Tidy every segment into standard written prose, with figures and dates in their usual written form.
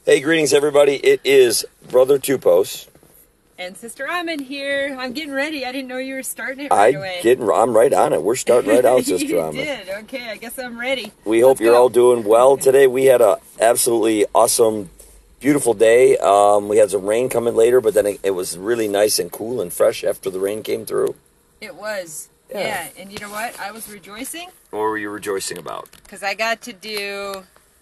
Hey, greetings, everybody. It is Brother Tupos. And Sister Amin here. I'm getting ready. I didn't know you were starting it right away. I'm right on it. We're starting right out, Sister Amin. You did. Okay, I guess I'm ready. We hope you're all doing well today. We had a absolutely awesome, beautiful day. We had some rain coming later, but then it was really nice and cool and fresh after the rain came through. It was. Yeah. And you know what? I was rejoicing. What were you rejoicing about? Because I got to do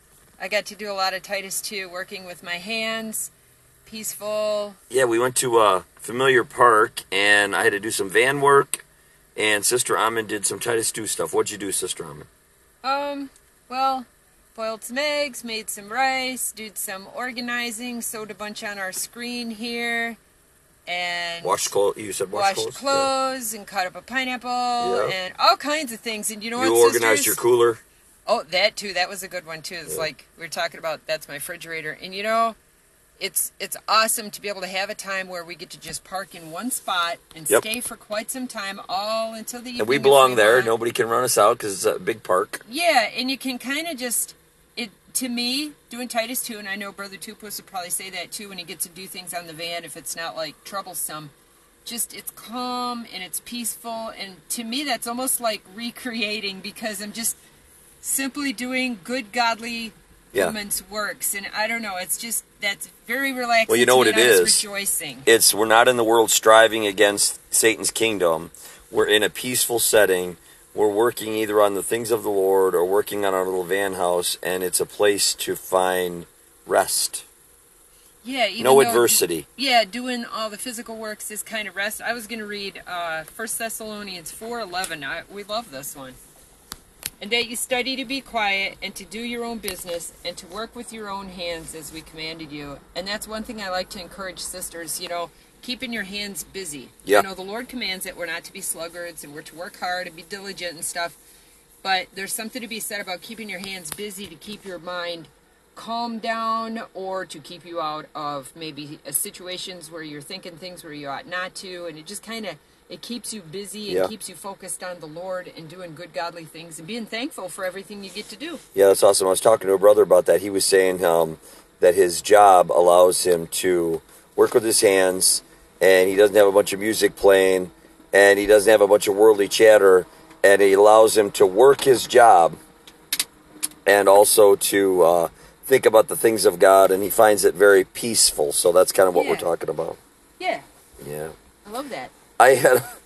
a lot of Titus 2, working with my hands, peaceful. Yeah, we went to Familiar Park, and I had to do some van work, and Sister Amin did some Titus 2 stuff. What'd you do, Sister Amin? Well, boiled some eggs, made some rice, did some organizing, sewed a bunch on our screen here, and Washed clothes. You said washed clothes, and cut up a pineapple, and all kinds of things. And you know what, You organized your cooler? Oh, that too. That was a good one too. It's like we were talking about. That's my refrigerator, and you know, it's awesome to be able to have a time where we get to just park in one spot and stay for quite some time, all until the evening. And we belong there. Nobody can run us out because it's a big park. Yeah, and you can kind of just to me, doing Titus 2, and I know Brother Tupos would probably say that too when he gets to do things on the van if it's not like troublesome. Just it's calm and it's peaceful, and to me that's almost like recreating because I'm just simply doing good, godly women's works, and I don't know. It's just that's very relaxing. Well, you know what it is. Rejoicing. We're not in the world striving against Satan's kingdom. We're in a peaceful setting. We're working either on the things of the Lord or working on our little van house, and it's a place to find rest. Yeah, no adversity. Doing all the physical works is kind of rest. I was going to read 1 Thessalonians 4:11. We love this one. And that you study to be quiet and to do your own business and to work with your own hands as we commanded you. And that's one thing I like to encourage sisters, keeping your hands busy. Yeah. The Lord commands that we're not to be sluggards and we're to work hard and be diligent and stuff. But there's something to be said about keeping your hands busy to keep your mind calm down or to keep you out of maybe situations where you're thinking things where you ought not to. And it just kind of... It keeps you busy and keeps you focused on the Lord and doing good, godly things and being thankful for everything you get to do. Yeah, that's awesome. I was talking to a brother about that. He was saying that his job allows him to work with his hands, and he doesn't have a bunch of music playing, and he doesn't have a bunch of worldly chatter, and it allows him to work his job and also to think about the things of God, and he finds it very peaceful. So that's kind of what we're talking about. Yeah. Yeah. I love that. I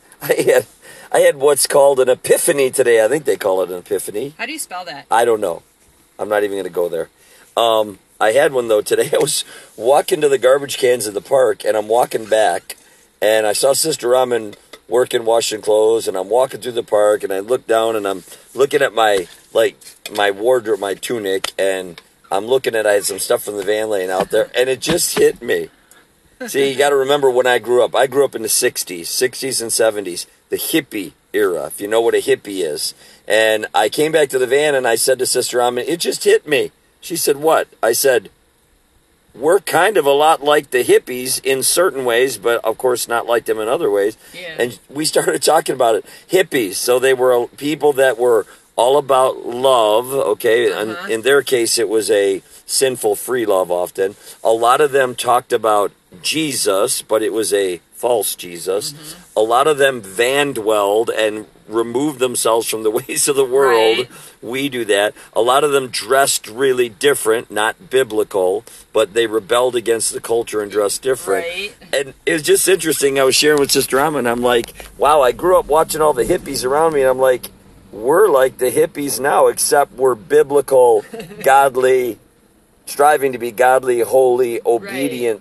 had what's called an epiphany today. I think they call it an epiphany. How do you spell that? I don't know. I'm not even going to go there. I had one, though, today. I was walking to the garbage cans in the park, and I'm walking back, and I saw Sister Amin working, washing clothes, and I'm walking through the park, and I look down, and I'm looking at my wardrobe, my tunic, and I had some stuff from the van laying out there, and it just hit me. See, you got to remember when I grew up in the 60s and 70s, the hippie era, if you know what a hippie is. And I came back to the van and I said to Sister Amin, it just hit me. She said, what? I said, we're kind of a lot like the hippies in certain ways, but of course not like them in other ways. Yeah. And we started talking about it. Hippies, so they were people that were all about love, okay? And in their case, it was a sinful free love often. A lot of them talked about Jesus, but it was a false Jesus. A lot of them van-dwelled and removed themselves from the ways of the world. Right. We do that. A lot of them dressed really different, not biblical, but they rebelled against the culture and dressed different. Right. And it was just interesting. I was sharing with Sister Amin, I'm like, wow, I grew up watching all the hippies around me, and I'm like, we're like the hippies now, except we're biblical, godly, striving to be godly, holy, obedient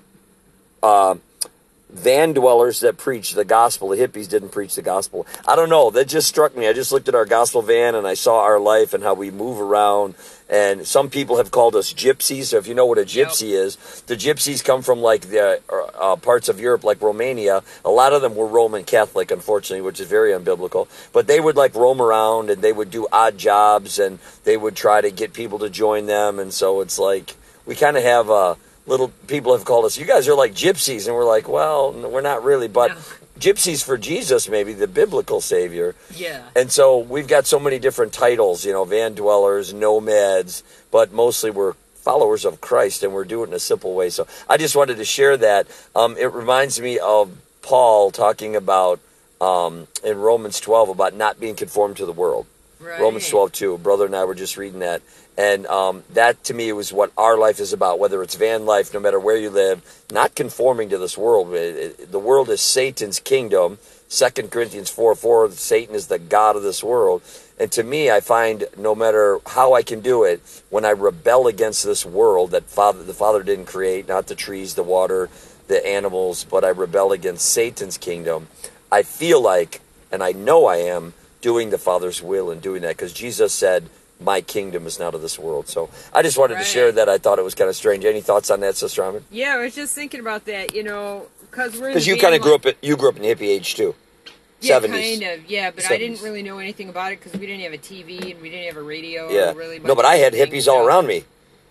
van dwellers that preach the gospel. The hippies didn't preach the gospel. I don't know. That just struck me. I just looked at our gospel van and I saw our life and how we move around. And some people have called us gypsies. So if you know what a gypsy is, the gypsies come from like the parts of Europe, like Romania. A lot of them were Roman Catholic, unfortunately, which is very unbiblical. But they would like roam around and they would do odd jobs and they would try to get people to join them. And so it's like we kind of have little people have called us, you guys are like gypsies. And we're like, well, we're not really. But gypsies for Jesus, maybe, the biblical Savior. Yeah. And so we've got so many different titles, you know, van dwellers, nomads, but mostly we're followers of Christ, and we're doing it in a simple way. So I just wanted to share that. It reminds me of Paul talking about in Romans 12 about not being conformed to the world. Right. Romans 12:2. Brother and I were just reading that. And that, to me, was what our life is about, whether it's van life, no matter where you live, not conforming to this world. The world is Satan's kingdom. 2 Corinthians 4:4, Satan is the god of this world. And to me, I find no matter how I can do it, when I rebel against this world that the Father didn't create, not the trees, the water, the animals, but I rebel against Satan's kingdom, I feel like, and I know I am, doing the Father's will and doing that, because Jesus said, my kingdom is not of this world. So I just wanted to share that. I thought it was kind of strange. Any thoughts on that, Sister Armin? Yeah, I was just thinking about that, because you kind of grew up in the hippie age too. Yeah, 70s. kind of. Yeah, but 70s. I didn't really know anything about it because we didn't have a TV and we didn't have a radio. Yeah. Or really No, but I had hippies all around me.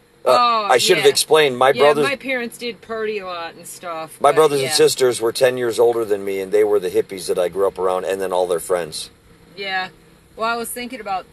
I should have explained. My brothers. My parents did party a lot and stuff. My brothers and sisters were 10 years older than me, and they were the hippies that I grew up around, and then all their friends. Yeah. Well, I was thinking about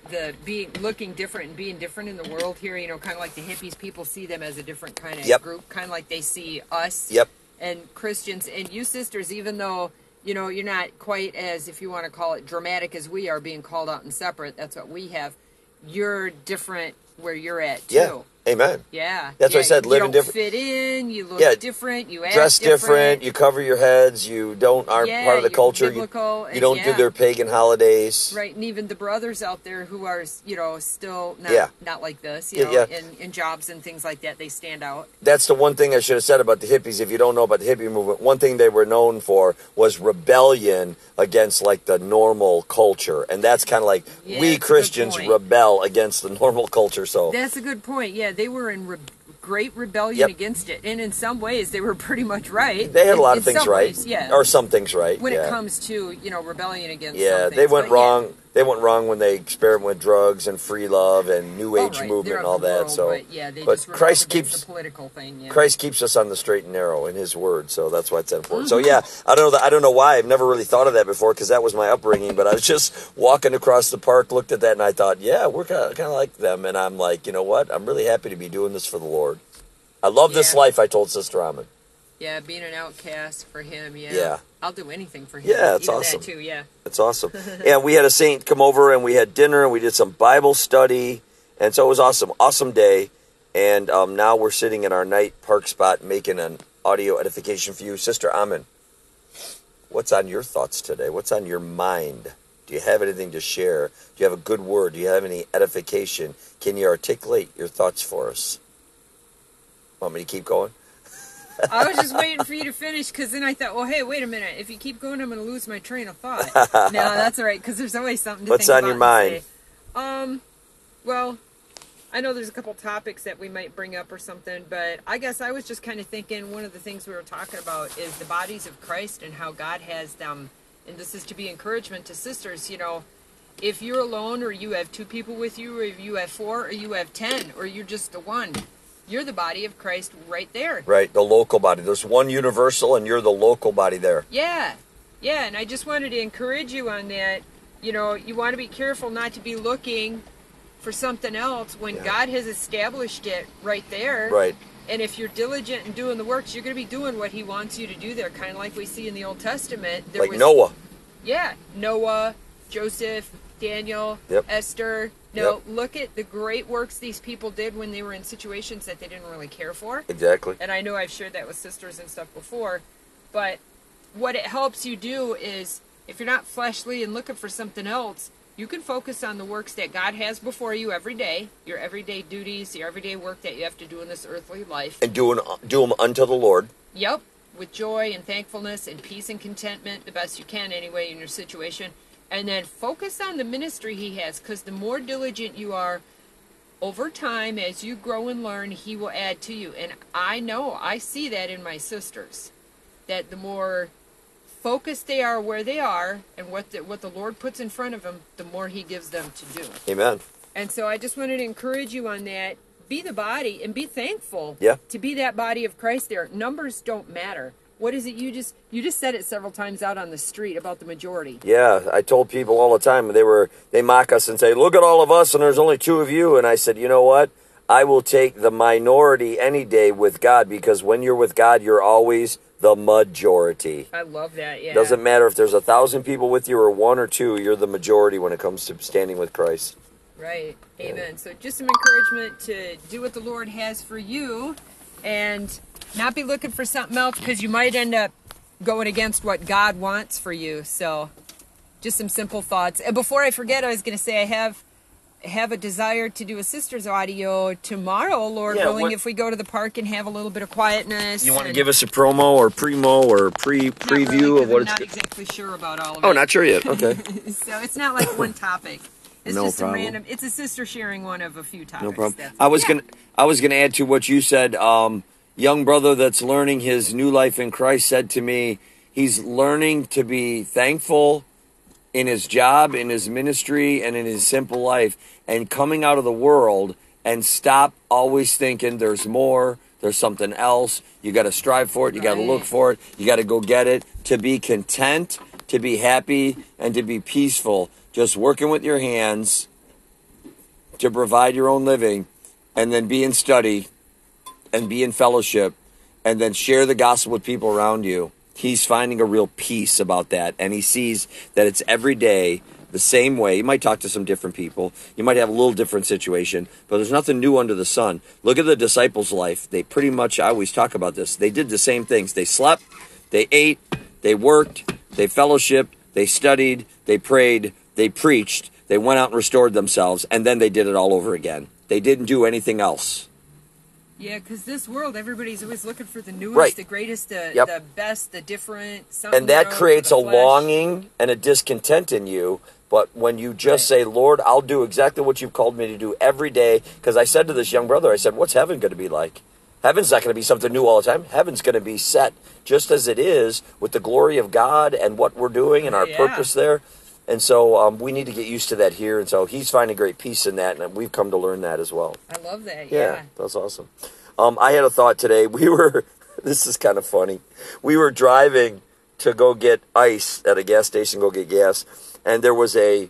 looking different and being different in the world here. Kind of like the hippies. People see them as a different kind of group, kind of like they see us. Yep. And Christians and you sisters, even though you're not quite as, if you want to call it, dramatic as we are, being called out and separate. That's what we have. You're different where you're at too. Yeah. Amen. Yeah. That's what I said. Living different. You don't fit in. You look different. You act dress different. You cover your heads. You aren't part of the culture. Biblical, you don't do their pagan holidays. Right. And even the brothers out there who are, still not like this, in jobs and things like that, they stand out. That's the one thing I should have said about the hippies. If you don't know about the hippie movement, one thing they were known for was rebellion against like the normal culture. And that's kind of like we Christians rebel against the normal culture. So that's a good point. Yeah. They were in great rebellion against it, and in some ways they were pretty much right. They had a lot of things right, ways, or some things right. When it comes to rebellion against, they went wrong. Yeah. They went wrong when they experimented with drugs and free love and New Age movement and all that. But Christ keeps the political thing. Yeah. Christ keeps us on the straight and narrow in His Word, so that's why it's important. So I don't know why I've never really thought of that before, because that was my upbringing. But I was just walking across the park, looked at that, and I thought, we're kind of like them. And I'm like, you know what? I'm really happy to be doing this for the Lord. I love this life. I told Sister Armin. Yeah, being an outcast for him. Yeah. I'll do anything for him. Yeah, it's awesome. That too, yeah. It's awesome. And we had a saint come over, and we had dinner, and we did some Bible study, and so it was awesome. Awesome day. And now we're sitting in our night park spot making an audio edification for you. Sister Armin, what's on your thoughts today? What's on your mind? Do you have anything to share? Do you have a good word? Do you have any edification? Can you articulate your thoughts for us? Want me to keep going? I was just waiting for you to finish, because then I thought, well, hey, wait a minute. If you keep going, I'm going to lose my train of thought. No, that's all right, because there's always something to What's think about. What's on your mind? Well, I know there's a couple topics that we might bring up or something, but I guess I was just kind of thinking one of the things we were talking about is the bodies of Christ and how God has them. And this is to be encouragement to sisters, if you're alone, or you have 2 people with you, or if you have 4, or you have 10, or you're just the one. You're the body of Christ right there. Right, the local body. There's one universal, and you're the local body there. Yeah, and I just wanted to encourage you on that. You want to be careful not to be looking for something else when God has established it right there. Right. And if you're diligent in doing the works, you're going to be doing what He wants you to do there, kind of like we see in the Old Testament. Like Noah. Yeah, Noah, Joseph, Daniel, Esther. Look at the great works these people did when they were in situations that they didn't really care for. Exactly. And I know I've shared that with sisters and stuff before, but what it helps you do is, if you're not fleshly and looking for something else, you can focus on the works that God has before you every day, your everyday duties, your everyday work that you have to do in this earthly life. And do them unto the Lord. Yep, with joy and thankfulness and peace and contentment, the best you can anyway in your situation. And then focus on the ministry He has, because the more diligent you are, over time, as you grow and learn, He will add to you. And I see that in my sisters, that the more focused they are where they are and what the Lord puts in front of them, the more He gives them to do. Amen. And so I just wanted to encourage you on that. Be the body and be thankful to be that body of Christ there. Numbers don't matter. What is it? You just said it several times out on the street about the majority. Yeah, I told people all the time, they mock us and say, look at all of us and there's only 2 of you. And I said, you know what? I will take the minority any day with God, because when you're with God, you're always the majority. I love that, yeah. Doesn't matter if there's 1,000 people with you or 1 or 2, you're the majority when it comes to standing with Christ. Right. Amen. So just some encouragement to do what the Lord has for you and not be looking for something else, because you might end up going against what God wants for you. So just some simple thoughts. And before I forget, I was going to say I have a desire to do a sister's audio tomorrow, Lord willing, if we go to the park and have a little bit of quietness. You want to give us a promo or primo or preview really, of what I'm it's... not exactly sure about all of it. Oh, not sure yet. Okay. So it's not like one topic. It's No just problem. a random. It's a sister sharing one of a few topics. No problem. That's I was gonna add to what you said. Young brother that's learning his new life in Christ said to me, he's learning to be thankful in his job, in his ministry, and in his simple life, and coming out of the world and stop always thinking there's more, there's something else. You got to strive for it. You got to look for it. You got to go get it. To be content, to be happy, and to be peaceful. Just working with your hands to provide your own living, and then be in study and be in fellowship, and then share the gospel with people around you. He's finding a real peace about that, and he sees that it's every day the same way. You might talk to some different people. You might have a little different situation, but there's nothing new under the sun. Look at the disciples' life. They pretty much, I always talk about this, they did the same things. They slept, they ate, they worked, they fellowshiped, they studied, they prayed, they preached, they went out and restored themselves, and then they did it all over again. They didn't do anything else. Yeah, because this world, everybody's always looking for the newest, Right. the greatest, the Yep. best, the different. Something And that new for creates the a flesh. longing and a discontent in you. But when you just say, Lord, I'll do exactly what you've called me to do every day. Because I said to this young brother, I said, what's heaven going to be like? Heaven's not going to be something new all the time. Heaven's going to be set just as it is, with the glory of God and what we're doing and our purpose there. And so we need to get used to that here. And so he's finding great peace in that. And we've come to learn that as well. I love that. Yeah, that's awesome. I had a thought today. This is kind of funny. We were driving to go get ice at a gas station, go get gas. And there was a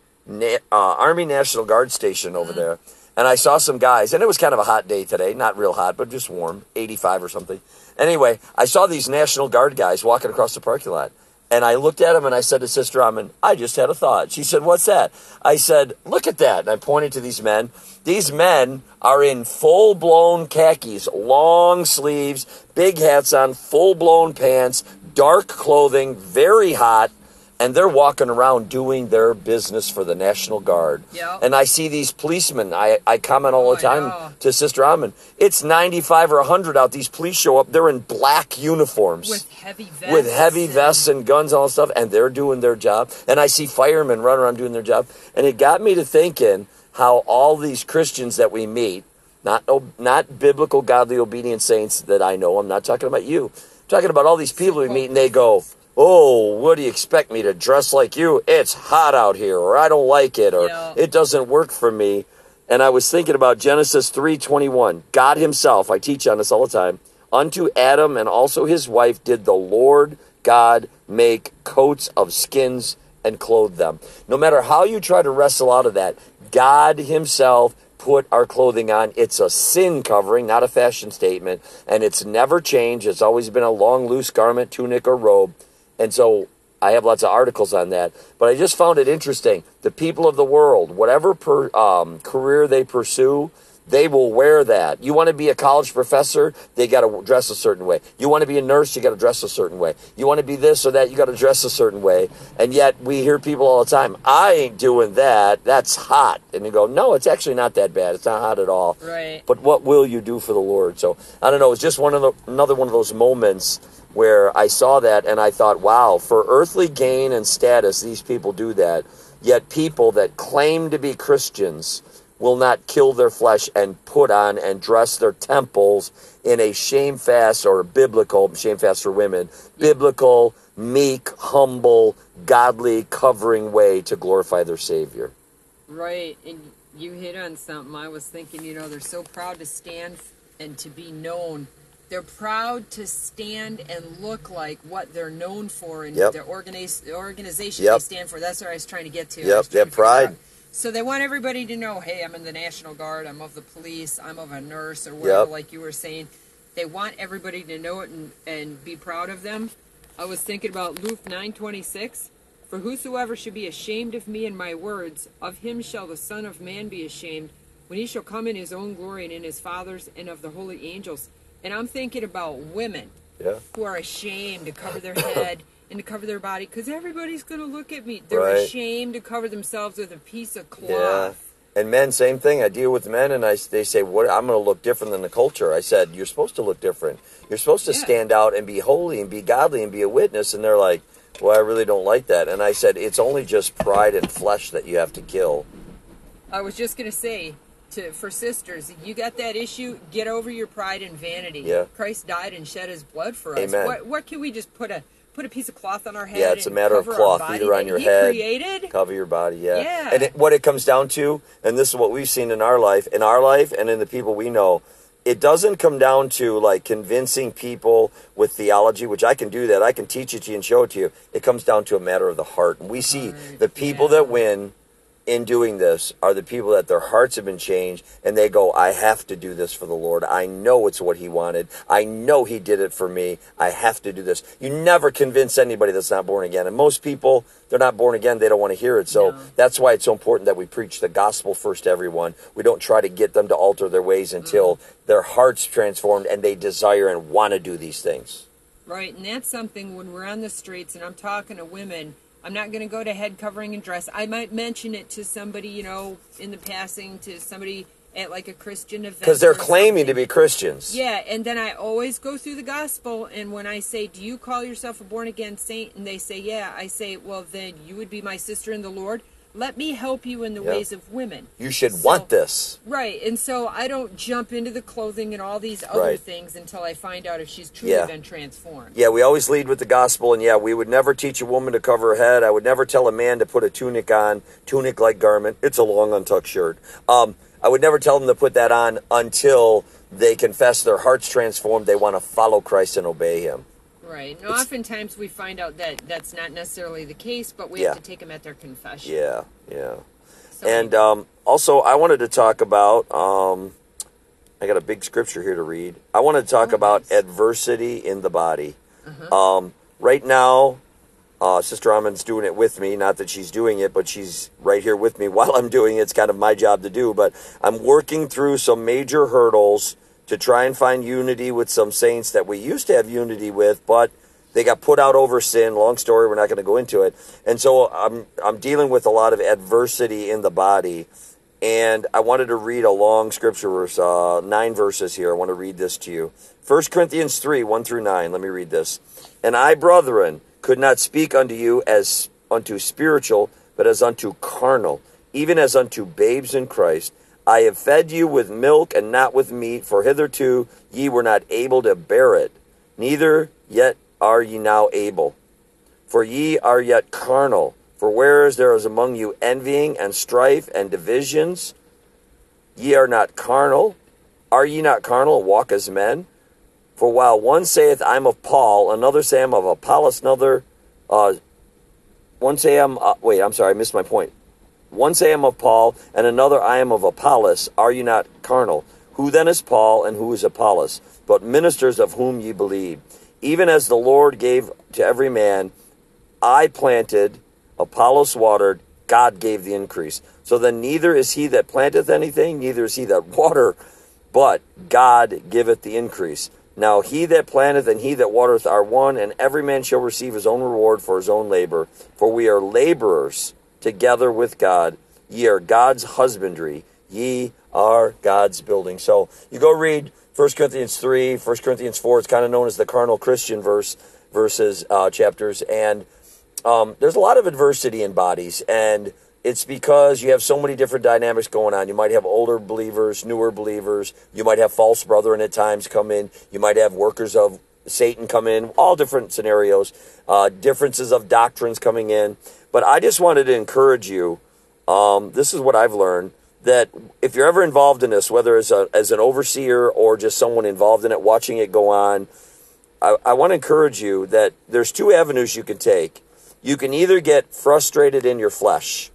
Army National Guard station over there. And I saw some guys, and it was kind of a hot day today. Not real hot, but just warm, 85 or something. Anyway, I saw these National Guard guys walking across the parking lot. And I looked at them and I said to Sister Amin, I just had a thought. She said, what's that? I said, look at that. And I pointed to these men. These men are in full-blown khakis, long sleeves, big hats on, full-blown pants, dark clothing, very hot. And they're walking around doing their business for the National Guard. Yep. And I see these policemen. I comment all the time know. to Sister Amin. It's 95 or 100 out. These police show up. They're in black uniforms. With heavy vests. With heavy vests and guns and all that stuff. And they're doing their job. And I see firemen running around doing their job. And it got me to thinking how all these Christians that we meet, not biblical, godly, obedient saints that I know. I'm not talking about you. I'm talking about all these people we meet and they go, oh, what do you expect me to dress like you? It's hot out here, or I don't like it, or it doesn't work for me. And I was thinking about Genesis 3:21. God himself, I teach on this all the time, unto Adam and also his wife did the Lord God make coats of skins and clothe them. No matter how you try to wrestle out of that, God himself put our clothing on. It's a sin covering, not a fashion statement, and it's never changed. It's always been a long, loose garment, tunic, or robe. And so I have lots of articles on that. But I just found it interesting. The people of the world, whatever career they pursue, they will wear that. You want to be a college professor, they got to dress a certain way. You want to be a nurse, you got to dress a certain way. You want to be this or that, you got to dress a certain way. And yet we hear people all the time, I ain't doing that. That's hot. And you go, no, it's actually not that bad. It's not hot at all. Right. But what will you do for the Lord? So I don't know. It's just another one of those moments where I saw that and I thought, wow, for earthly gain and status, these people do that. Yet people that claim to be Christians will not kill their flesh and put on and dress their temples in a shamefast or biblical, shamefast for women, biblical, meek, humble, godly, covering way to glorify their Savior. Right, and you hit on something. I was thinking, they're so proud to stand and to be known. They're proud to stand and look like what they're known for and the organization they stand for. That's what I was trying to get to. Yep, they have pride. So they want everybody to know, hey, I'm in the National Guard, I'm of the police, I'm of a nurse, or whatever, Yep. like you were saying. They want everybody to know it and be proud of them. I was thinking about Luke 9:26. For whosoever should be ashamed of me and my words, of him shall the Son of Man be ashamed, when he shall come in his own glory and in his Father's and of the holy angels. And I'm thinking about women Yeah. who are ashamed to cover their head and to cover their body, because everybody's going to look at me. They're Right. ashamed to cover themselves with a piece of cloth. Yeah. And men, same thing. I deal with men, and they say, "What? I'm going to look different than the culture." I said, "You're supposed to look different. You're supposed to Yeah. stand out and be holy and be godly and be a witness." And they're like, "Well, I really don't like that." And I said, "It's only just pride and flesh that you have to kill." I was just going to say, for sisters, you got that issue, get over your pride and vanity. Yeah. Christ died and shed his blood for us. Amen. What can we just put a piece of cloth on our head? Yeah, it's a and matter of cover our cloth, body either on that your he head, created? cover your body. Yeah. Yeah. And what it comes down to, and this is what we've seen in our life, and in the people we know, it doesn't come down to like convincing people with theology, which I can do that. I can teach it to you and show it to you. It comes down to a matter of the heart. And we see the people that win in doing this are the people that their hearts have been changed, and they go, I have to do this for the Lord. I know it's what he wanted. I know he did it for me. I have to do this. You never convince anybody that's not born again. And most people, they're not born again. They don't want to hear it. So that's why it's so important that we preach the gospel first to everyone. We don't try to get them to alter their ways until their heart's transformed and they desire and want to do these things. Right, and that's something when we're on the streets and I'm talking to women, I'm not going to go to head covering and dress. I might mention it to somebody, in the passing, to somebody at like a Christian event. Because they're or claiming something. to be Christians. Yeah, and then I always go through the gospel, and when I say, do you call yourself a born-again saint? And they say, yeah. I say, well, then you would be my sister in the Lord. Let me help you in the ways of women. You should want this. Right, and so I don't jump into the clothing and all these other things until I find out if she's truly been transformed. Yeah, we always lead with the gospel, and we would never teach a woman to cover her head. I would never tell a man to put a tunic on, tunic-like garment. It's a long, untucked shirt. I would never tell them to put that on until they confess their heart's transformed. They want to follow Christ and obey him. Right. Now, oftentimes we find out that that's not necessarily the case, but we have to take them at their confession. Yeah. So, And also, I wanted to talk about, I got a big scripture here to read. I want to talk about adversity in the body. Right now, Sister Amon's doing it with me. Not that she's doing it, but she's right here with me while I'm doing it. It's kind of my job to do. But I'm working through some major hurdles to try and find unity with some saints that we used to have unity with, but they got put out over sin. Long story, we're not going to go into it. And so I'm dealing with a lot of adversity in the body. And I wanted to read a long scripture verse, 9 verses here. I want to read this to you. 1 Corinthians 3, 1 through 9. Let me read this. And I, brethren, could not speak unto you as unto spiritual, but as unto carnal, even as unto babes in Christ. I have fed you with milk and not with meat, for hitherto ye were not able to bear it, neither yet are ye now able. For ye are yet carnal. For whereas there is among you envying and strife and divisions, ye are not carnal. Are ye not carnal, walk as men? For while one saith, I am of Paul, another say, I am of Apollos, another, one say, I missed my point. One say, I am of Paul, and another, I am of Apollos. Are ye not carnal? Who then is Paul, and who is Apollos? But ministers of whom ye believe. Even as the Lord gave to every man, I planted, Apollos watered, God gave the increase. So then neither is he that planteth anything, neither is he that water, but God giveth the increase. Now he that planteth and he that watereth are one, and every man shall receive his own reward for his own labor. For we are laborers together with God. Ye are God's husbandry. Ye are God's building. So you go read 1 Corinthians 3, 1 Corinthians 4. It's kind of known as the carnal Christian verses, chapters. And there's a lot of adversity in bodies. And it's because you have so many different dynamics going on. You might have older believers, newer believers. You might have false brethren at times come in. You might have workers of Satan come in. All different scenarios. Differences of doctrines coming in. But I just wanted to encourage you. This is what I've learned. That if you're ever involved in this, whether as an overseer or just someone involved in it, watching it go on, I want to encourage you that there's two avenues you can take. You can either get frustrated in your flesh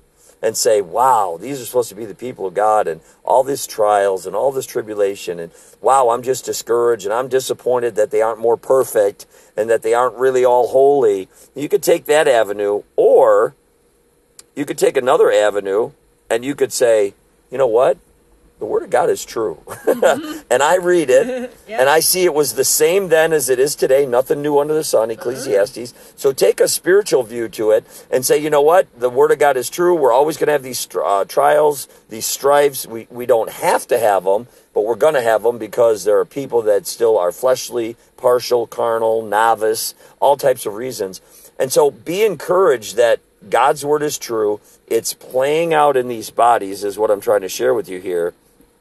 and say, wow, these are supposed to be the people of God, and all these trials and all this tribulation, and wow, I'm just discouraged and I'm disappointed that they aren't more perfect and that they aren't really all holy. You could take that avenue, or you could take another avenue and you could say, you know what? The Word of God is true. And I read it, and I see it was the same then as it is today, nothing new under the sun, Ecclesiastes. So take a spiritual view to it and say, you know what? The Word of God is true. We're always going to have these trials, these strifes. We don't have to have them, but we're going to have them because there are people that still are fleshly, partial, carnal, novice, all types of reasons. And so be encouraged that God's Word is true. It's playing out in these bodies is what I'm trying to share with you here.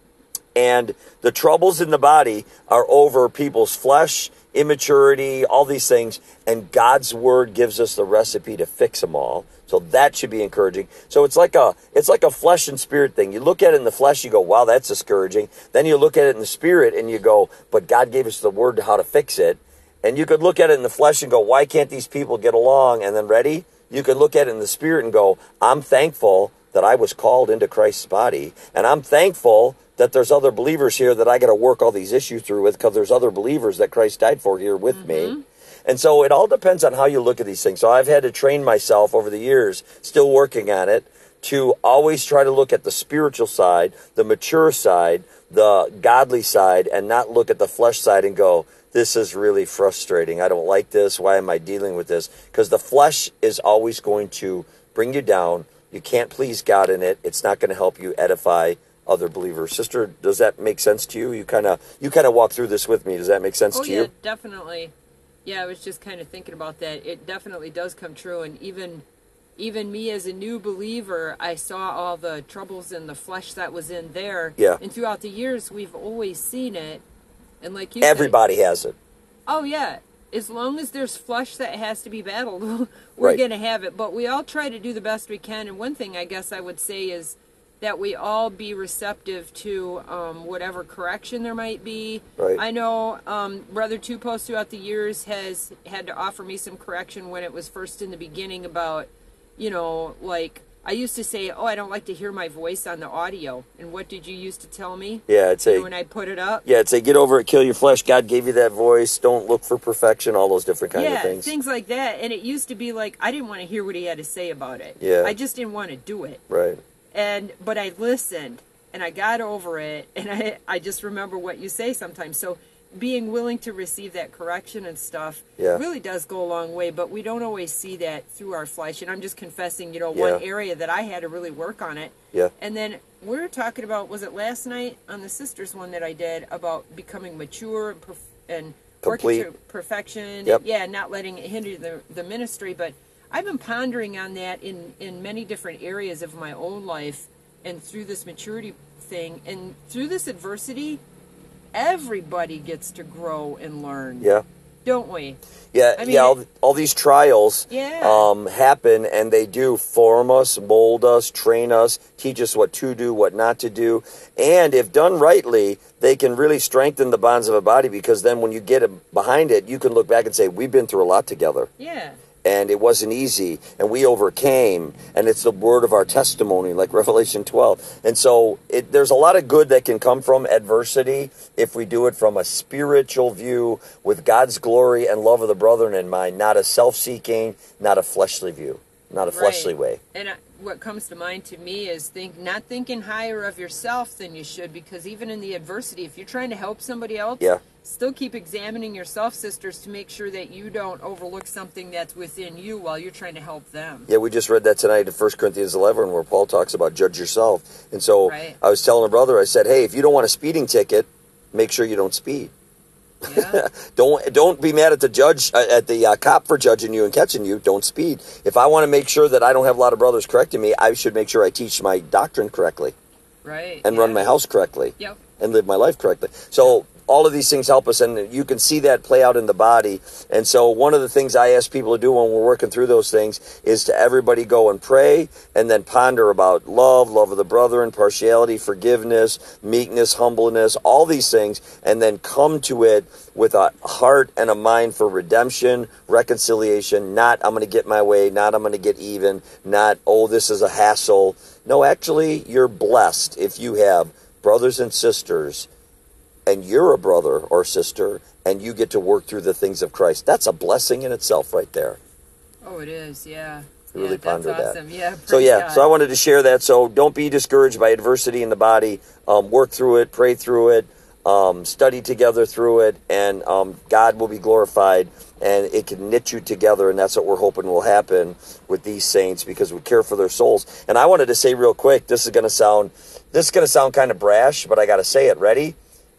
And the troubles in the body are over people's flesh, immaturity, all these things. And God's Word gives us the recipe to fix them all. So that should be encouraging. So it's like a flesh and spirit thing. You look at it in the flesh, you go, wow, that's discouraging. Then you look at it in the spirit and you go, but God gave us the Word to how to fix it. And you could look at it in the flesh and go, why can't these people get along? And then ready? You could look at it in the spirit and go, I'm thankful that I was called into Christ's body. And I'm thankful that there's other believers here that I got to work all these issues through with, because there's other believers that Christ died for here with me. And so it all depends on how you look at these things. So I've had to train myself over the years, still working on it, to always try to look at the spiritual side, the mature side, the godly side, and not look at the flesh side and go, this is really frustrating. I don't like this. Why am I dealing with this? Because the flesh is always going to bring you down. You can't please God in it. It's not going to help you edify other believers. Sister, does that make sense to you? You kind of walk through this with me. Does that make sense to you? Oh, yeah, definitely. Yeah, I was just kind of thinking about that. It definitely does come true. And even me as a new believer, I saw all the troubles in the flesh that was in there. Yeah. And throughout the years, we've always seen it. And like you Everybody said, has it. Oh, yeah. As long as there's flesh that has to be battled, we're going to have it. But we all try to do the best we can. And one thing I guess I would say is that we all be receptive to whatever correction there might be. Right. I know Brother Two Post throughout the years has had to offer me some correction when it was first in the beginning about, like, I used to say, I don't like to hear my voice on the audio. And what did you used to tell me? Yeah, I'd say, when I put it up? Yeah, I'd say, get over it, kill your flesh. God gave you that voice. Don't look for perfection, all those different kinds of things. Yeah, things like that. And it used to be like, I didn't want to hear what he had to say about it. Yeah. I just didn't want to do it. Right. But I listened, and I got over it, and I just remember what you say sometimes. So being willing to receive that correction and stuff really does go a long way, but we don't always see that through our flesh. And I'm just confessing, one area that I had to really work on it. Yeah. And then we were talking about, was it last night on the sisters one that I did, about becoming mature and working to perfection. Yep. Yeah, not letting it hinder the ministry. But I've been pondering on that in many different areas of my own life, and through this maturity thing, and through this adversity, everybody gets to grow and learn. Yeah. Don't we? Yeah, I mean, all these trials happen, and they do form us, mold us, train us, teach us what to do, what not to do. And if done rightly, they can really strengthen the bonds of a body, because then when you get behind it, you can look back and say, we've been through a lot together. Yeah. And it wasn't easy, and we overcame, and it's the word of our testimony, like Revelation 12. And so there's a lot of good that can come from adversity if we do it from a spiritual view with God's glory and love of the brethren in mind, not a self-seeking, not a fleshly view, not a fleshly way. And what comes to mind to me is not thinking higher of yourself than you should, because even in the adversity, if you're trying to help somebody else, still keep examining yourself, sisters, to make sure that you don't overlook something that's within you while you're trying to help them. Yeah, we just read that tonight in 1 Corinthians 11, where Paul talks about judge yourself. And so I was telling a brother, I said, hey, if you don't want a speeding ticket, make sure you don't speed. Yeah. Don't be mad at the judge, at the cop for judging you and catching you. Don't speed. If I want to make sure that I don't have a lot of brothers correcting me, I should make sure I teach my doctrine correctly. Right. And run my house correctly. Yep. And live my life correctly. So all of these things help us, and you can see that play out in the body. And so one of the things I ask people to do when we're working through those things is to everybody go and pray and then ponder about love of the brethren, partiality, forgiveness, meekness, humbleness, all these things, and then come to it with a heart and a mind for redemption, reconciliation, not I'm going to get my way, not I'm going to get even, not, oh, this is a hassle. No, actually, you're blessed if you have brothers and sisters and you're a brother or sister and you get to work through the things of Christ. That's a blessing in itself right there. Oh, it is, yeah. Really ponder that's awesome. that. Yeah, so I wanted to share that. So don't be discouraged by adversity in the body. Work through it, pray through it, study together through it, and God will be glorified, and it can knit you together, and that's what we're hoping will happen with these saints because we care for their souls. And I wanted to say real quick, this is going to sound kind of brash, but I got to say it. Ready?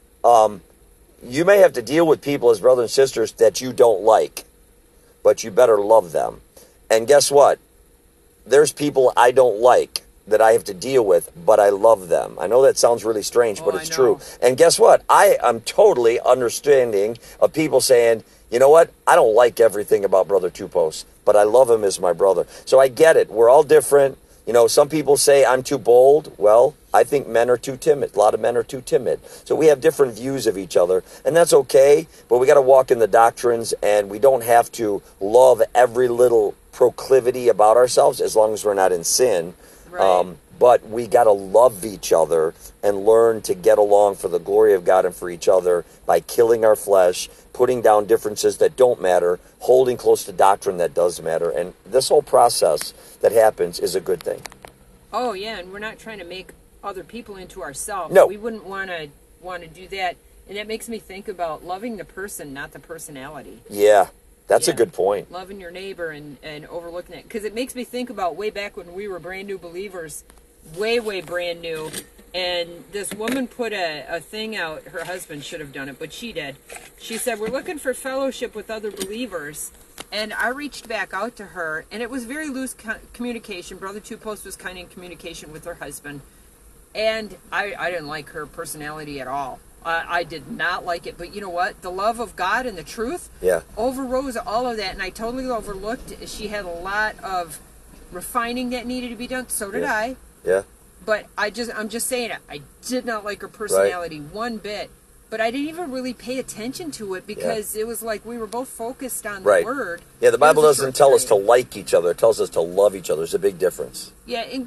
You may have to deal with people as brothers and sisters that you don't like, but you better love them. And guess what? There's people I don't like that I have to deal with, but I love them. I know that sounds really strange, but it's true. And guess what? I am totally understanding of people saying, you know what? I don't like everything about Brother Two Posts, but I love him as my brother. So I get it. We're all different. You know, some people say I'm too bold. Well, I think men are too timid. A lot of men are too timid. So we have different views of each other, and that's okay, but we got to walk in the doctrines, and we don't have to love every little proclivity about ourselves as long as we're not in sin. Right. But we got to love each other and learn to get along for the glory of God and for each other by killing our flesh, putting down differences that don't matter, holding close to doctrine that does matter. And this whole process that happens is a good thing. Oh, yeah, and we're not trying to make other people into ourselves. No. We wouldn't want to do that. And that makes me think about loving the person, not the personality. Yeah. That's a good point. Loving your neighbor and overlooking it. Because it makes me think about way back when we were brand new believers, way brand new. And this woman put a thing out. Her husband should have done it, but she did. She said, we're looking for fellowship with other believers. And I reached back out to her, and it was very loose communication. Brother Two Post was kind of in communication with her husband. And I didn't like her personality at all. I did not like it, but you know what? The love of God and the truth overrose all of that, and I totally overlooked. She had a lot of refining that needed to be done. So did I. Yeah. But I'm just saying it. I did not like her personality one bit, but I didn't even really pay attention to it because it was like we were both focused on the word. Yeah, the Bible doesn't tell us to like each other. It tells us to love each other. There's a big difference. Yeah, and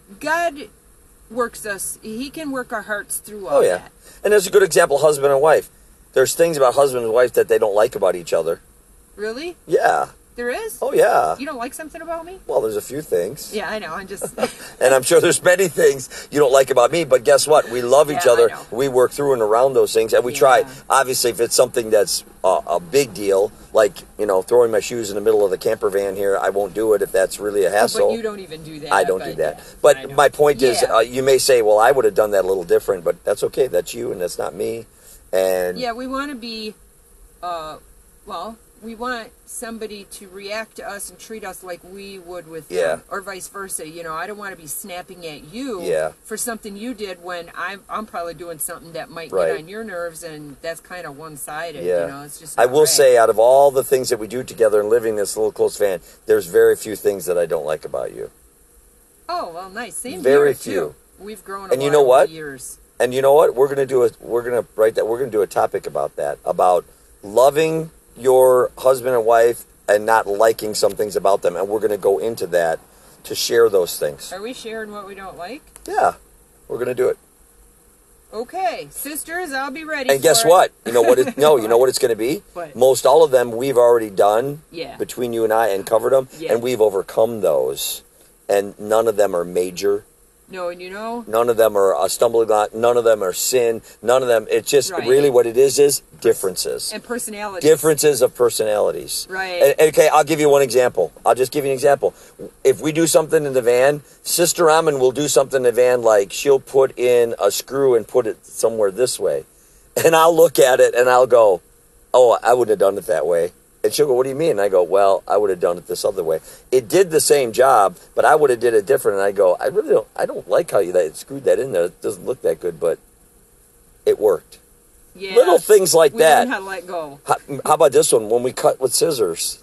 God works us. He can work our hearts through all that. And there's a good example, husband and wife. There's things about husband and wife that they don't like about each other. Really? Yeah. There is? Oh, yeah. You don't like something about me? Well, there's a few things. Yeah, I know. I'm just... And I'm sure there's many things you don't like about me, but guess what? We love each other. We work through and around those things, and we try. Obviously, if it's something that's a big deal, like, you know, throwing my shoes in the middle of the camper van here, I won't do it if that's really a hassle. But you don't even do that. I don't do that. But my point is, you may say, well, I would have done that a little different, but that's okay. That's you, and that's not me. And yeah, we want to be, we want somebody to react to us and treat us like we would with them, or vice versa. You know, I don't want to be snapping at you for something you did when I'm probably doing something that might get on your nerves, and that's kind of one-sided. You know, it's just. I will say, out of all the things that we do together and living this little close van, there's very few things that I don't like about you. Oh well, nice. Same very here, few. Too. We've grown. And you know what? Years. And you know what? We're gonna do a topic about that, about loving your husband and wife and not liking some things about them, and we're going to go into that to share those things. Are we sharing what we don't like? Yeah, we're going to do it. Okay, sisters, I'll be ready. And guess what? You know what? You know what it's going to be. What? Most all of them we've already done between you and I and covered them, and we've overcome those, and none of them are major. No, and you know, none of them are a stumbling block. None of them are sin. None of them. It's just really what it is differences and personalities. Differences of personalities. Right. And, okay, I'll give you one example. I'll just give you an example. If we do something in the van, Sister Amin will do something in the van, like she'll put in a screw and put it somewhere this way, and I'll look at it and I'll go, "Oh, I wouldn't have done it that way." And she'll go, "What do you mean?" And I go, "Well, I would have done it this other way. It did the same job, but I would have did it different." And I go, I don't like how you screwed that in there. It doesn't look that good, but it worked. Yeah. Little things like we that. learn how to let go. How about this one? When we cut with scissors.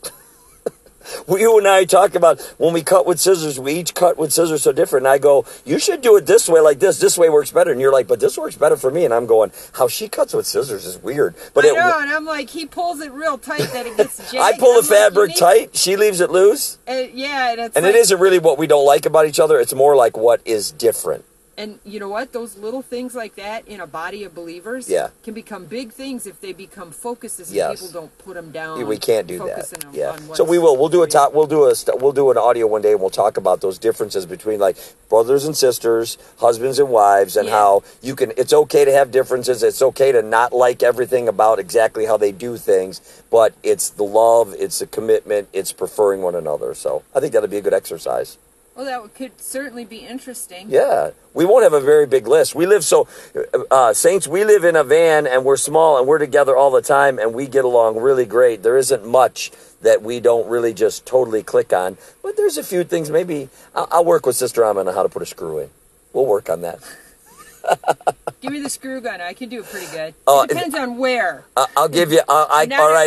You and I talk about when we cut with scissors, we each cut with scissors so different. And I go, you should do it this way, like this. This way works better. And you're like, but this works better for me. And I'm going, how she cuts with scissors is weird. But I know, and I'm like, he pulls it real tight that it gets jagged. I pull the fabric tight. She leaves it loose. Yeah, and it's and like, it isn't really what we don't like about each other. It's more like what is different. And you know what? Those little things like that in a body of believers can become big things if they become focuses and people don't put them down. We can't do that. On so we will. We'll do We'll do an audio one day, and we'll talk about those differences between like brothers and sisters, husbands and wives, and how you can. It's okay to have differences. It's okay to not like everything about exactly how they do things, but it's the love, it's the commitment, it's preferring one another. So I think that'll be a good exercise. Well, that could certainly be interesting. Yeah. We won't have a very big list. We live Saints, we live in a van and we're small and we're together all the time and we get along really great. There isn't much that we don't really just totally click on. But there's a few things. Maybe I'll work with Sister Amma on how to put a screw in. We'll work on that. Give me the screw gun. I can do it pretty good. It depends on where. I'll give you. All right.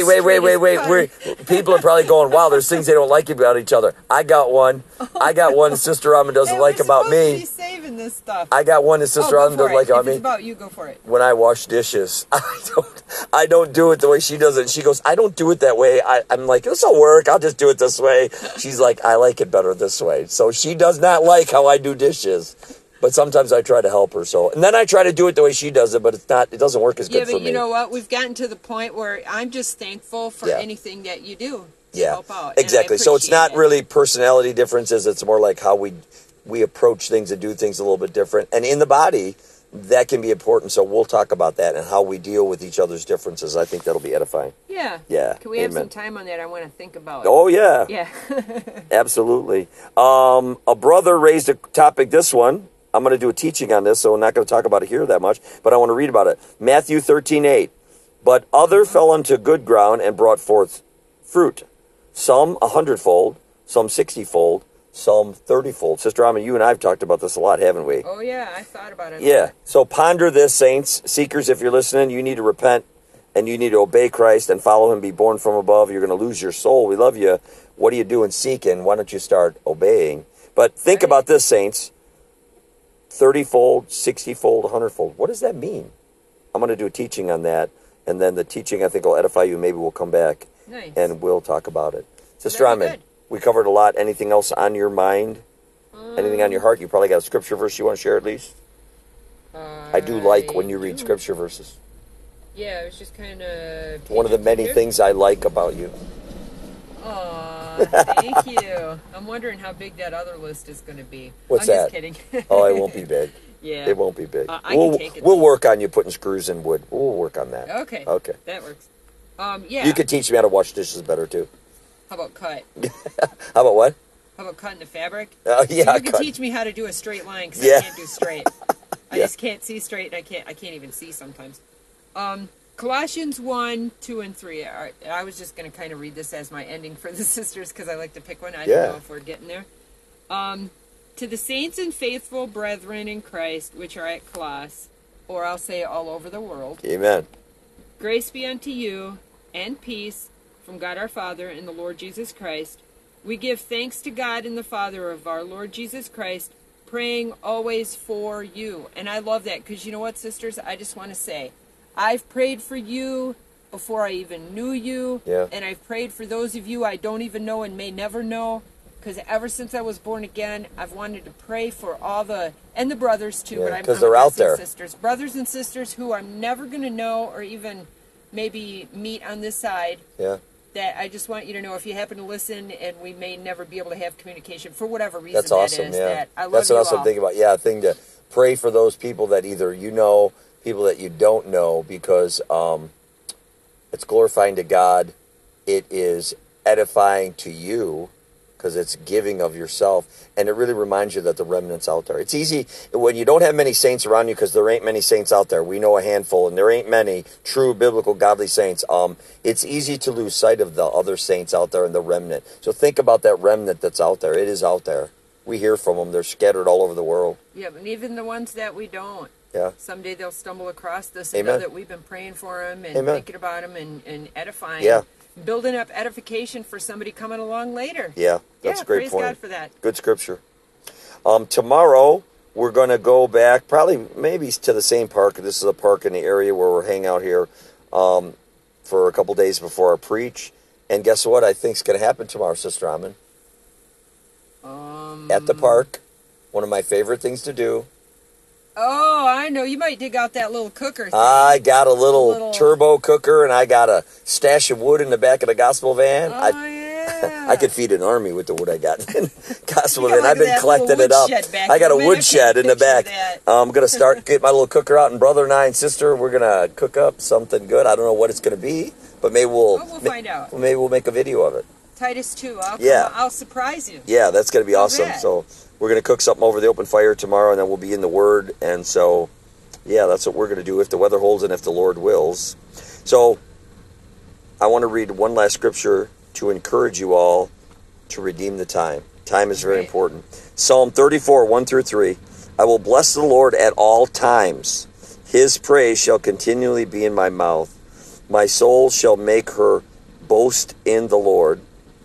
Wait. People are probably going, wow, there's things they don't like about each other. I got one. Sister Raman doesn't like about me. Be saving this stuff. I got one that Sister Raman doesn't like about me. If it's about you, go for it. When I wash dishes, I don't do it the way she does it. She goes, I don't do it that way. I'm like, this will work. I'll just do it this way. She's like, I like it better this way. So she does not like how I do dishes. But sometimes I try to help her. And then I try to do it the way she does it, but it doesn't work as good for me. Yeah, but you know what? We've gotten to the point where I'm just thankful for anything that you do to help out. Exactly. So it's not really personality differences. It's more like how we approach things and do things a little bit different. And in the body, that can be important. So we'll talk about that and how we deal with each other's differences. I think that'll be edifying. Yeah. Yeah. Can we have some time on that? I want to think about it. Oh, yeah. Yeah. Absolutely. A brother raised a topic, this one. I'm going to do a teaching on this, so I'm not going to talk about it here that much, but I want to read about it. Matthew 13:8. But other fell unto good ground and brought forth fruit. Some 100-fold, some 60-fold, some 30-fold. Sister Amma, you and I have talked about this a lot, haven't we? Oh, yeah, I thought about it. Yeah, so ponder this, saints. Seekers, if you're listening, you need to repent, and you need to obey Christ and follow him, be born from above. You're going to lose your soul. We love you. What are you doing seeking? Why don't you start obeying? But think about this, saints. 30-fold, 60-fold, 100-fold. What does that mean? I'm going to do a teaching on that, and then the teaching I think will edify you. Maybe we'll come back and we'll talk about it. Sister Amen, we covered a lot. Anything else on your mind? Anything on your heart? You probably got a scripture verse you want to share at least? I do like when you read scripture verses. Yeah, it was just kind of... One of the many things I like about you. Aw, thank you. I'm wondering how big that other list is going to be. What's I'm that? Just kidding. Oh, it won't be big. Yeah. It won't be big. I can take it. We'll work on you putting screws in wood. We'll work on that. Okay. Okay. That works. Yeah. You could teach me how to wash dishes better, too. How about cut? How about what? How about cutting the fabric? Yeah, so you can teach me how to do a straight line, because I can't do straight. I just can't see straight, and I can't even see sometimes. Colossians 1, 2, and 3. I was just going to kind of read this as my ending for the sisters because I like to pick one. I don't know if we're getting there. To the saints and faithful brethren in Christ, which are at Colossus, or I'll say all over the world. Amen. Grace be unto you, and peace from God our Father and the Lord Jesus Christ. We give thanks to God and the Father of our Lord Jesus Christ, praying always for you. And I love that because you know what, sisters? I just want to say, I've prayed for you before I even knew you. Yeah. And I've prayed for those of you I don't even know and may never know. Because ever since I was born again, I've wanted to pray for all and the brothers too. Yeah, because they're out there. Sisters, brothers and sisters who I'm never going to know or even maybe meet on this side. Yeah. That I just want you to know, if you happen to listen, and we may never be able to have communication for whatever reason. That's awesome. That is, yeah. That I love That's you an awesome all. thing about. Yeah, a thing to pray for those people that either you know, people that you don't know, because it's glorifying to God. It is edifying to you because it's giving of yourself, and it really reminds you that the remnant's out there. It's easy when you don't have many saints around you, because there ain't many saints out there. We know a handful, and there ain't many true biblical godly saints. It's easy to lose sight of the other saints out there and the remnant. So think about that remnant that's out there. It is out there. We hear from them. They're scattered all over the world. Yeah, but even the ones that we don't. Yeah. Someday they'll stumble across this and know that we've been praying for them and thinking about them and edifying. Yeah. Building up edification for somebody coming along later. Yeah, that's a great point. Praise God for that. Good scripture. Tomorrow, we're going to go back, probably maybe to the same park. This is a park in the area where we're hanging out here for a couple days before I preach. And guess what I think is going to happen tomorrow, Sister Amin? At the park, one of my favorite things to do. Oh, I know. You might dig out that little cooker thing. I got a little turbo cooker, and I got a stash of wood in the back of the gospel van. Oh, yeah. I could feed an army with the wood I got in gospel van. Like I've been collecting it up. I got a wood shed in the back. I'm going to get my little cooker out, and brother and I and sister, we're going to cook up something good. I don't know what it's going to be, but maybe we'll find out. Maybe we'll make a video of it. Titus 2. I'll surprise you. Yeah, that's going to be awesome. So we're going to cook something over the open fire tomorrow, and then we'll be in the Word. And so, yeah, that's what we're going to do if the weather holds and if the Lord wills. So I want to read one last scripture to encourage you all to redeem the time. Time is very important. Psalm 34, 1-3. I will bless the Lord at all times. His praise shall continually be in my mouth. My soul shall make her boast in the Lord.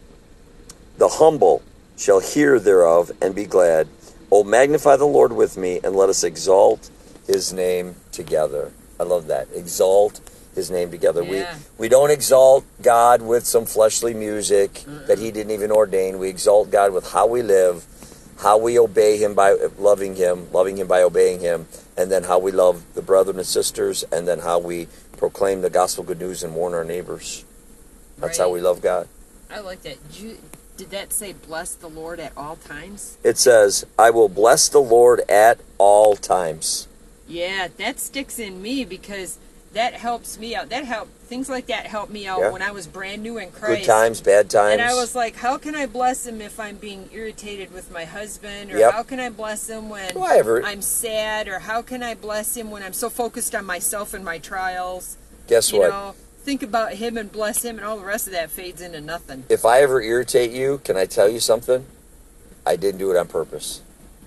The humble shall hear thereof and be glad. O magnify the Lord with me, and let us exalt his name together. I love that. Exalt his name together. Yeah. We don't exalt God with some fleshly music that he didn't even ordain. We exalt God with how we live, how we obey him by loving him by obeying him, and then how we love the brethren and sisters, and then how we proclaim the gospel good news and warn our neighbors. That's how we love God. I like that. Did that say bless the Lord at all times? It says, I will bless the Lord at all times. Yeah, that sticks in me because that helps me out. Things like that helped me out when I was brand new in Christ. Good times, bad times. And I was like, how can I bless him if I'm being irritated with my husband? Or how can I bless him when I'm sad? Or how can I bless him when I'm so focused on myself and my trials? Guess what? Think about him and bless him, and all the rest of that fades into nothing. If I ever irritate you, can I tell you something? I didn't do it on purpose.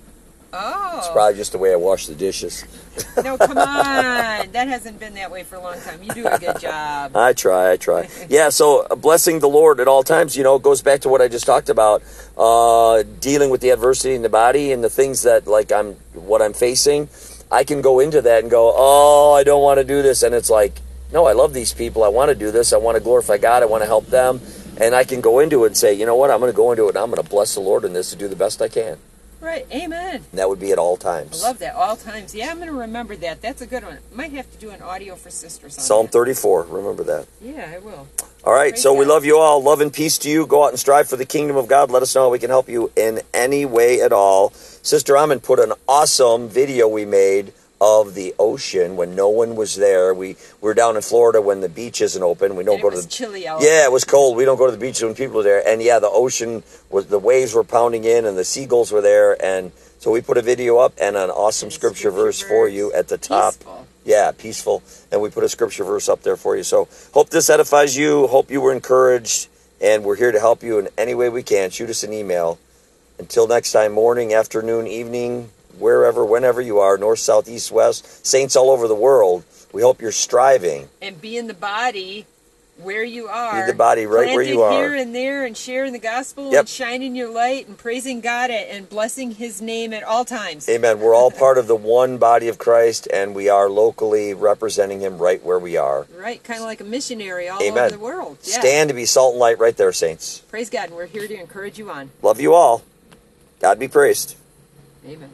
Oh. It's probably just the way I wash the dishes. No, come on. That hasn't been that way for a long time. You do a good job. I try. Yeah, so blessing the Lord at all times, goes back to what I just talked about. Dealing with the adversity in the body and the things that, what I'm facing. I can go into that and go, oh, I don't want to do this. And it's like, no, I love these people. I want to do this. I want to glorify God. I want to help them. And I can go into it and say, you know what? I'm going to go into it and I'm going to bless the Lord in this to do the best I can. Right. Amen. And that would be at all times. I love that. All times. Yeah, I'm going to remember that. That's a good one. Might have to do an audio for sisters on Psalm 34. Remember that. Yeah, I will. All right. So we love you all. Love and peace to you. Go out and strive for the kingdom of God. Let us know how we can help you in any way at all. Sister Amin put an awesome video we made of the ocean when no one was there. We were down in Florida when the beach isn't open. We don't go to the. It was chilly out. Yeah, it was cold. We don't go to the beach when people are there. And yeah, the ocean the waves were pounding in, and the seagulls were there. And so we put a video up and an awesome scripture verse for you at the top. Peaceful. Yeah, peaceful. And we put a scripture verse up there for you. So hope this edifies you. Hope you were encouraged. And we're here to help you in any way we can. Shoot us an email. Until next time, morning, afternoon, evening, wherever, whenever you are, north, south, east, west, saints all over the world, we hope you're striving. And be in the body where you are. Be the body right where you are. Here and there and sharing the gospel and shining your light and praising God and blessing his name at all times. Amen. We're all part of the one body of Christ, and we are locally representing him right where we are. Right, kind of like a missionary all over the world. Yeah. Stand to be salt and light right there, saints. Praise God, and we're here to encourage you on. Love you all. God be praised. Amen.